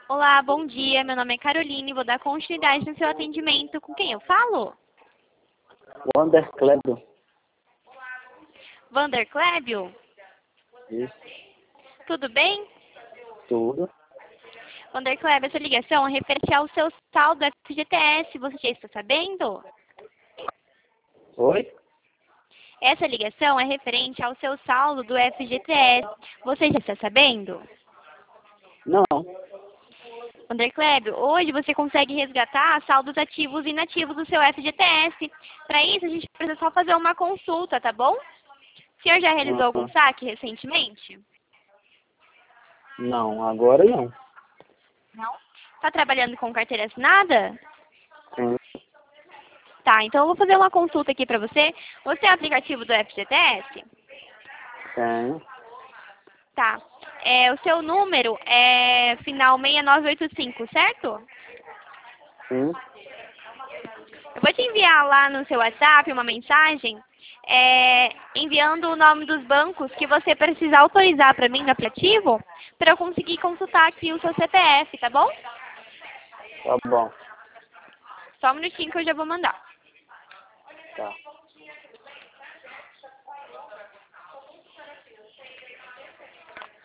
Olá, bom dia. Meu nome é Caroline. Vou dar continuidade no seu atendimento. Com quem eu falo? Wander Kleber. Vander Klebio? Isso, Tudo bem? tudo. Vander Klebio, essa ligação é referente ao seu saldo FGTS. Você já está sabendo? Oi? Essa ligação é referente ao seu saldo do FGTS. Você já está sabendo? Não. Vander Klebio, hoje você consegue resgatar saldos ativos e inativos do seu FGTS. Para isso, a gente precisa só fazer uma consulta, tá bom? O senhor já realizou algum saque recentemente? Não, agora não. Não. Está trabalhando com carteira assinada? Sim, Tá, então eu vou fazer uma consulta aqui para você. Você tem o aplicativo do FGTS? tem. Tá. O seu número é final 6985, certo? Sim. Eu vou te enviar lá no seu WhatsApp uma mensagem enviando o nome dos bancos que você precisa autorizar para mim no aplicativo para eu conseguir consultar aqui o seu CPF, tá bom? Tá bom. Só um minutinho que eu já vou mandar. Tá.